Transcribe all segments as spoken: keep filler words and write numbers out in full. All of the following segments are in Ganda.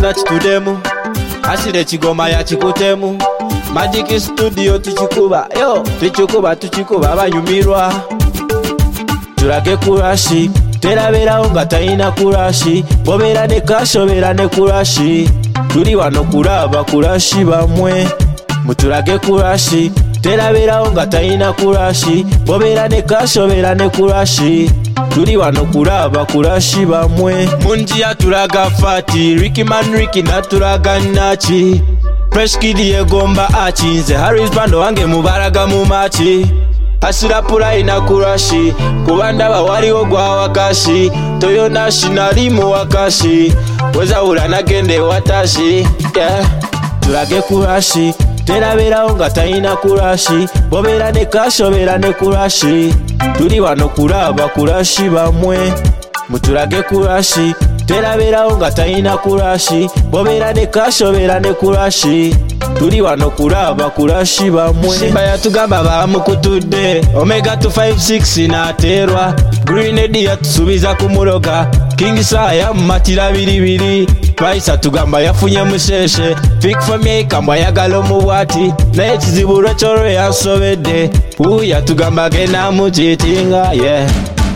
chona chitudemu asire chigoma ya chikutemu Magic Studio tuchikuba yo tuchikuba tuchikuba abanyumirwa turage kurashi terabera onga taina kurashi bobera ne kashobera ne kurashi turi wano kuraba kurashi bamwe muturage kurashi terabera onga taina kurashi bobera ne kashobera ne kurashi turi wano kuraba kurashi bamwe munjia turaga fati Ricky Man Ricky na turaga nachi Fresh Kid yegomba achinze Harris bando wange mubaraga mu machi Asira pura ina kurashi kubanda bawari ogwa wakashi Toyo nationali mu wakashi weza urana gende watashi yeah. Turage kurashi terabera onga taina kurashi bobera ne kashobera ne kurashi turi wano kuraba kurashi bamwe muturage kurashi terabera onga taina kurashi bobera ne kashobera ne kurashi turi wano kuraba kurashi bamwe Simba yatugamba bamukutudde Omega two five six naterwa Grenade yatusubiza kumuroga King Saya matira biribiri Paisa tugamba yafunye musheshe Fik for me kamba yagalo mubwati naye kiziburo choro yansobedde Uya tugamba gena mujitinga yeah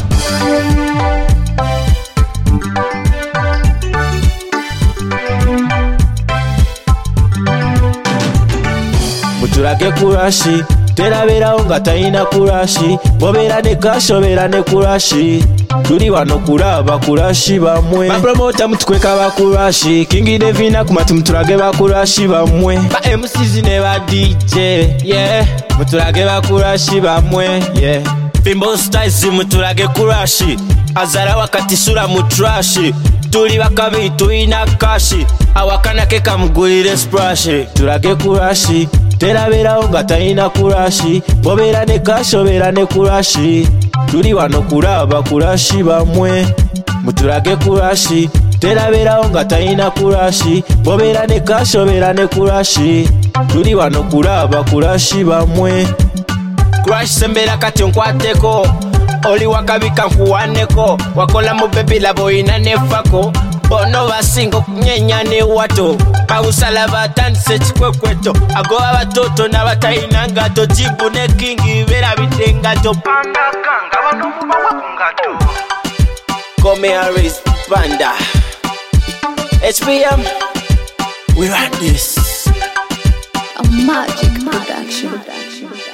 Muturage kurashi terabera onga taina kurashi bobera ne kashobera ne kurashi turi wano kuraba kurashi bamwe ba promoter mutkweka ba kurashi King Devina kumati muturage ba kurashi bamwe ba M Cs ne ba D J yeah muturage ba kurashi bamwe yeah Bimbo Styles muturage kurashi azara wakati sura mutrashi tuli bakabi tuina kashi awakana keka mugulire splash turage kurashi terabera onga taina kurashi bobera ne kashobera ne kurashi turi wano kuraba kurashi bamwe muturage kurashi terabera onga taina kurashi bobera ne kashobera ne kurashi turi wano kuraba kurashi bamwe Crash sembera kati nkwateko oli wakabika nkuwaneko wakola mu baby labo ina nefako bono basingo kunyenya ne wato bawusala batandise chikwekweto ago abatoto n'abatayina ngato jibu ne King bera bitengato panda kanga bano muba wakungato Come Harris Panda H P M we run this a Magic Production.